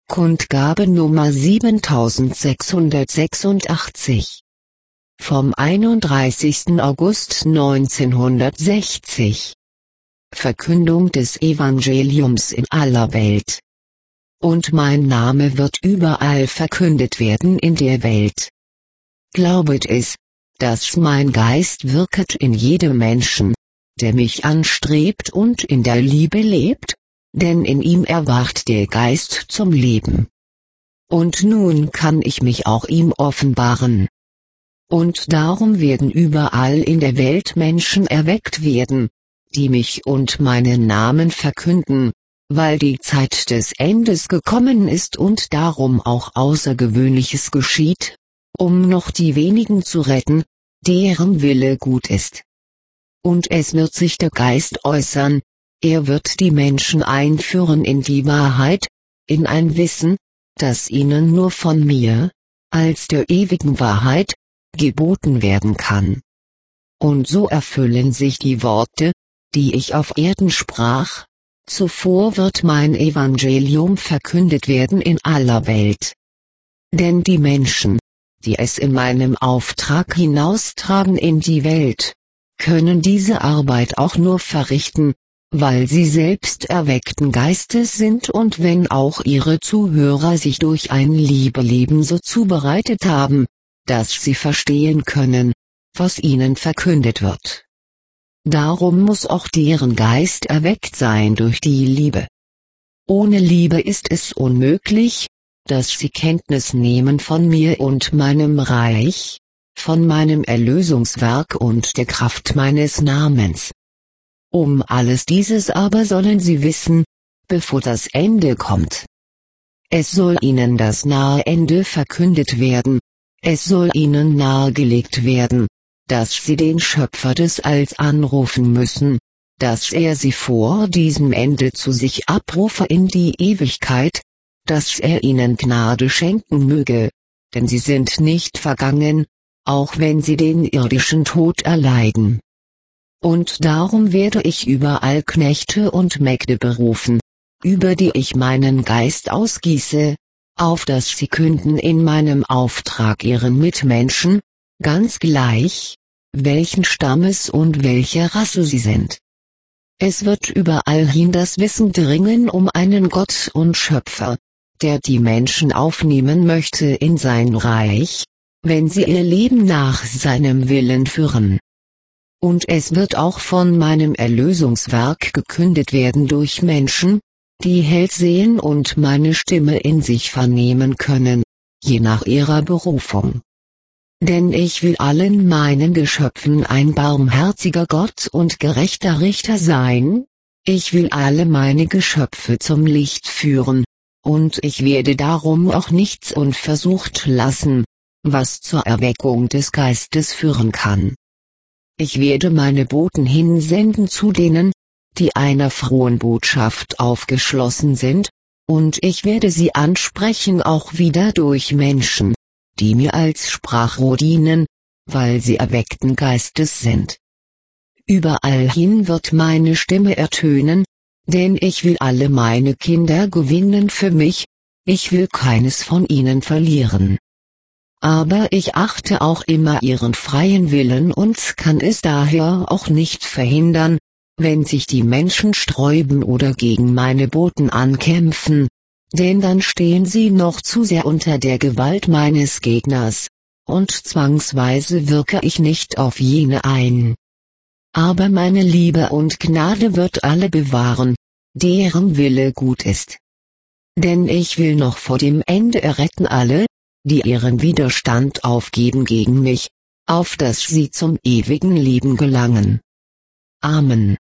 Kundgabe Nummer 7686. Vom 31. August 1960. Verkündung des Evangeliums in aller Welt. Und mein Name wird überall verkündet werden in der Welt. Glaubet es, dass mein Geist wirket in jedem Menschen, der mich anstrebt und in der Liebe lebt, denn in ihm erwacht der Geist zum Leben. Und nun kann ich mich auch ihm offenbaren. Und darum werden überall in der Welt Menschen erweckt werden, die mich und meinen Namen verkünden, weil die Zeit des Endes gekommen ist und darum auch Außergewöhnliches geschieht, um noch die wenigen zu retten, deren Wille gut ist. Und es wird sich der Geist äußern, er wird die Menschen einführen in die Wahrheit, in ein Wissen, das ihnen nur von mir, als der ewigen Wahrheit, geboten werden kann. Und so erfüllen sich die Worte, die ich auf Erden sprach: Zuvor wird mein Evangelium verkündet werden in aller Welt. Denn die Menschen, die es in meinem Auftrag hinaustragen in die Welt, können diese Arbeit auch nur verrichten, weil sie selbst erweckten Geistes sind und wenn auch ihre Zuhörer sich durch ein Liebeleben so zubereitet haben, dass sie verstehen können, was ihnen verkündet wird. Darum muss auch deren Geist erweckt sein durch die Liebe. Ohne Liebe ist es unmöglich, dass sie Kenntnis nehmen von mir und meinem Reich, von meinem Erlösungswerk und der Kraft meines Namens. Um alles dieses aber sollen sie wissen, bevor das Ende kommt. Es soll ihnen das nahe Ende verkündet werden, es soll ihnen nahegelegt werden, dass sie den Schöpfer des Alls anrufen müssen, dass er sie vor diesem Ende zu sich abrufe in die Ewigkeit, dass er ihnen Gnade schenken möge, denn sie sind nicht vergangen, auch wenn sie den irdischen Tod erleiden. Und darum werde ich überall Knechte und Mägde berufen, über die ich meinen Geist ausgieße, auf dass sie künden in meinem Auftrag ihren Mitmenschen, ganz gleich, welchen Stammes und welcher Rasse sie sind. Es wird überall hin das Wissen dringen um einen Gott und Schöpfer, der die Menschen aufnehmen möchte in sein Reich, wenn sie ihr Leben nach seinem Willen führen. Und es wird auch von meinem Erlösungswerk gekündet werden durch Menschen, die hell sehen und meine Stimme in sich vernehmen können, je nach ihrer Berufung. Denn ich will allen meinen Geschöpfen ein barmherziger Gott und gerechter Richter sein, ich will alle meine Geschöpfe zum Licht führen, und ich werde darum auch nichts unversucht lassen, was zur Erweckung des Geistes führen kann. Ich werde meine Boten hinsenden zu denen, die einer frohen Botschaft aufgeschlossen sind, und ich werde sie ansprechen auch wieder durch Menschen, die mir als Sprachrohr dienen, weil sie erweckten Geistes sind. Überall hin wird meine Stimme ertönen, denn ich will alle meine Kinder gewinnen für mich, ich will keines von ihnen verlieren. Aber ich achte auch immer ihren freien Willen und kann es daher auch nicht verhindern, wenn sich die Menschen sträuben oder gegen meine Boten ankämpfen, denn dann stehen sie noch zu sehr unter der Gewalt meines Gegners, und zwangsweise wirke ich nicht auf jene ein. Aber meine Liebe und Gnade wird alle bewahren, deren Wille gut ist. Denn ich will noch vor dem Ende erretten alle, die ihren Widerstand aufgeben gegen mich, auf dass sie zum ewigen Leben gelangen. Amen.